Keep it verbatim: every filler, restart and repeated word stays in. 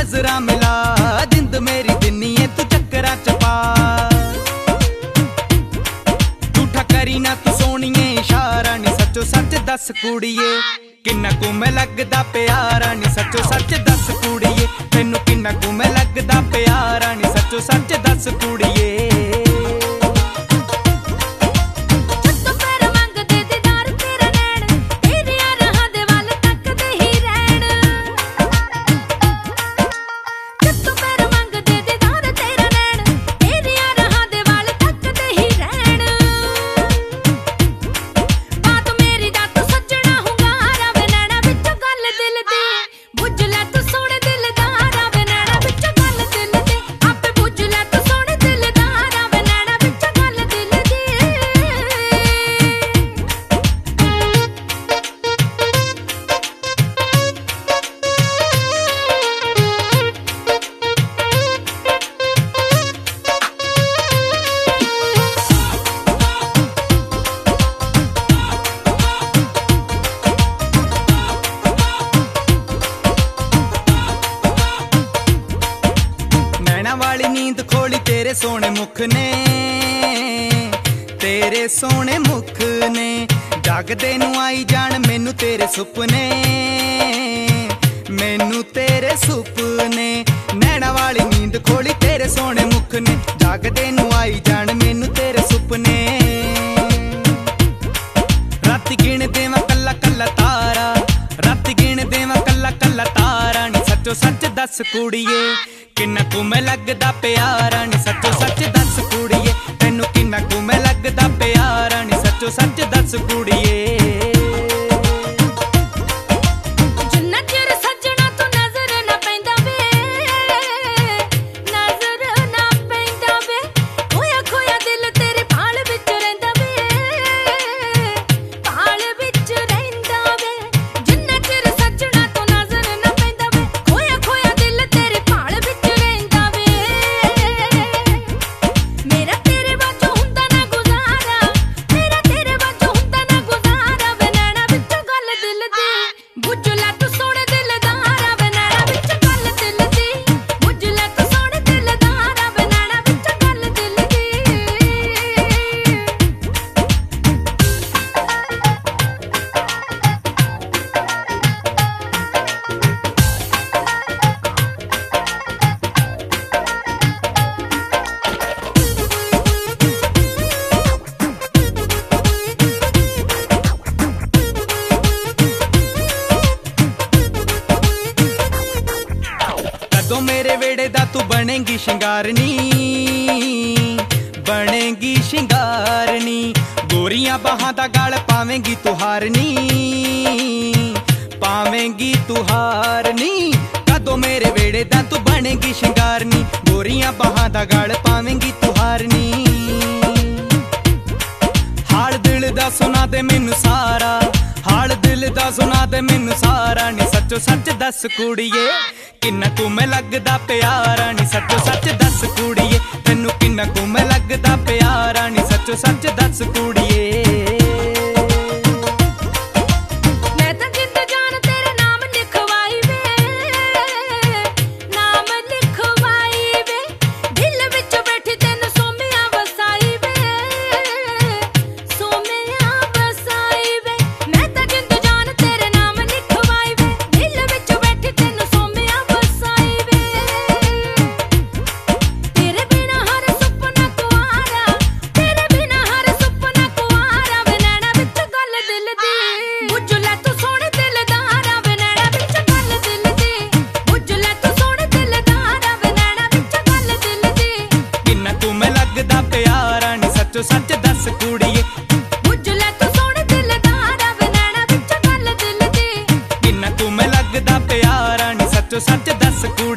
नजरा मिला जिंद मेरी दिनिए तू चक्करा चपा झूठा करी ना तू सोनिए इशारा नी सचो सच दस कुड़िए किन्ना कु मैं लगदा प्यारा नी सचो सच दस कुड़िए तेनू किन्ना कु मैं लगदा प्यारा नी सचो सच दस कुड़िए वाली नींद खोली तेरे सोने मुख ने तेरे सोने मुख ने जागदे नू आई जान मैनू तेरे सुपने मैनू तेरे सुपने नैना वाली नींद खोली तेरे सोने मुख ने जागदे नू आई जान मैनू तेरे सुपने राती गिण देवा कल्ला कल्ला तारा राती गिण देवा कल्ला कल्ला तारा नी सचो सच दस कुड़िए किन्ना कु मैं लगदा प्यारा नी सचो सच दस कुड़िए तेनू किन्ना कु मैं लगदा प्यारा नी सचो सच दस कुड़िए तो मेरे वेड़े दा तू बनेगी शिंगारनी बनेगी शिंगारनी गोरियां बाहां दा गल पावेंगी तू हारनी पावेंगी तू हारनी कदों मेरे वेड़े दा तू बनेगी शिंगारनी गोरियां बाहां दा गल पावेंगी तू हारनी हाल दिल दा सुना दे मैनू सारा हाल दिल दा सुना दे मैनू सारा नी सचो सच दस कुड़िए किन्ना कु मैं लगदा प्यारा नी सचो सच दस कुड़िए तेनू किन्ना कु मैं लगदा प्यारा नी सचो सच दस कुड़िए सचो सच दस कुड़िए बुझले तू सोने दिलदारा वे नैना विच गल दिल दी किन्ना तू मैं लगदा प्यारा नी सचो सच दस कुड़िए।